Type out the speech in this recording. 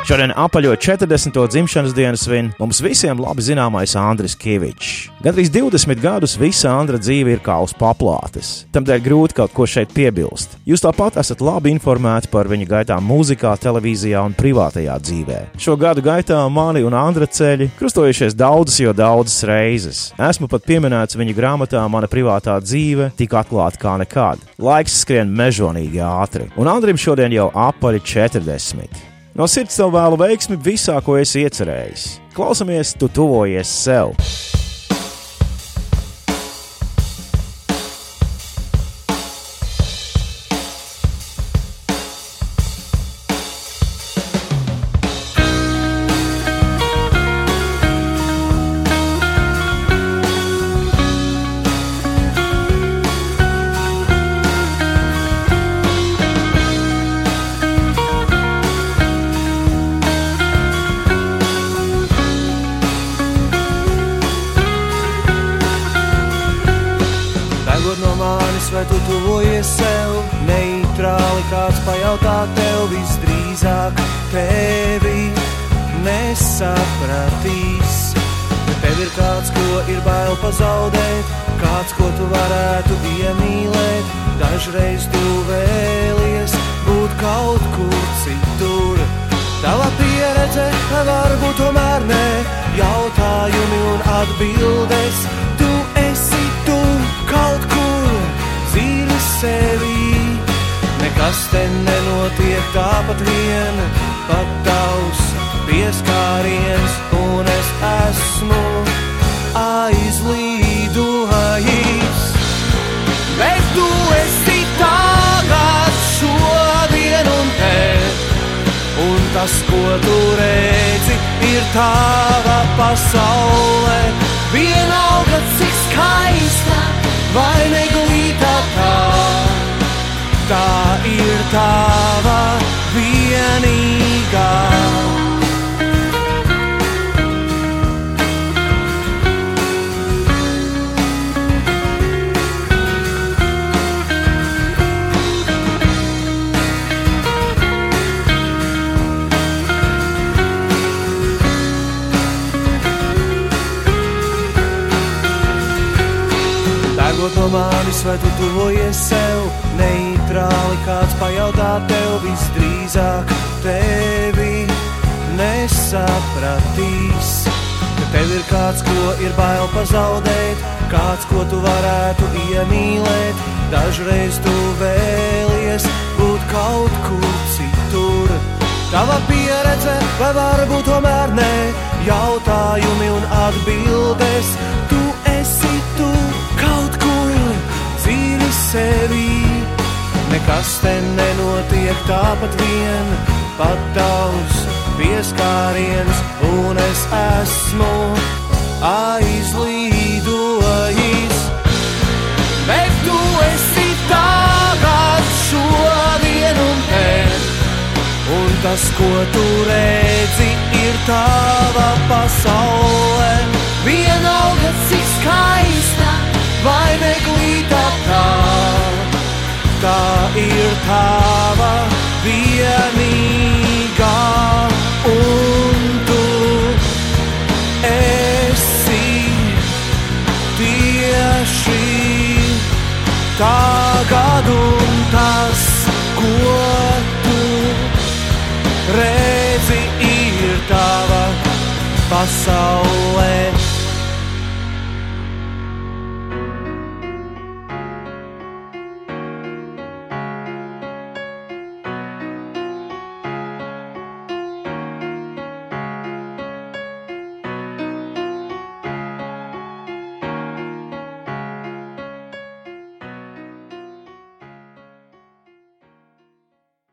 Šodien apaļo 40. dzimšanas dienu svin mums visiem labi zināmais Andris Kivičs. Gandrīz 20 gadus visa Andra dzīve ir kā uz paplātes. Tamdēļ grūti kaut ko šeit piebilst. Jūs tāpat esat labi informēti par viņa gaitām mūzikā, televīzijā un privātajā dzīvē. Šo gadu gaitā mani un Andra ceļi krustojušies daudzas reizes. Esmu pat pieminēts viņa grāmatā Mana privātā dzīve tik atklāta kā nekad. Laiks skrien mežonīgi ātri, un Andrim šodien jau apaļi 40. No sirds tev vēlu veiksmi visā, ko esi iecerējis. Klausamies, tu tuvojies sev. Vai tu tuvojies sev, neitrāli kāds pajautā tev, visdrīzāk tevi nesapratīs. Bet tev ir kāds, ko ir bail pazaudēt, kāds, ko tu varētu iemīlēt. Dažreiz tu vēlies būt kaut kur citur. Tava pieredze varbūt tomēr ne, jautājumi un atbildes. Tu esi tu kaut kur dzīvi sevi, nekas te nenotiek tāpat vien, pat tavs pieskāriens, un es esmu aizlīdojis. Bet tu esi tagad, šodien un te, un tas, ko tu redzi, ir tava pasaule. Vienalga, cik skaista vai neglītā tā ir tava vienīgā. No manis, vai tu tuvojies sev, neitrāli kāds pajautā tev, visdrīzāk tevi nesapratīs. Ka tev ir kāds, ko ir bail pazaudēt, kāds, ko tu varētu iemīlēt. Dažreiz tu vēlies būt kaut kur citur. Tava pieredze, vai varbūt tomēr ne, jautājumi un atbildes. Tu esi tu kaut kur dzīvi sevi, nekas te nenotiek tāpat vien, pat tavs pieskāriens, un es esmu aizlīdojis. Bet tu esi tagad, šodien un te, un tas, ko tu redzi, ir tava pasaule. Vienalga, cik skaista vai neglītā tā ir tava vienīgā, un tu esi tieši tagad, un tas, ko tu redzi, ir tava pasaulē.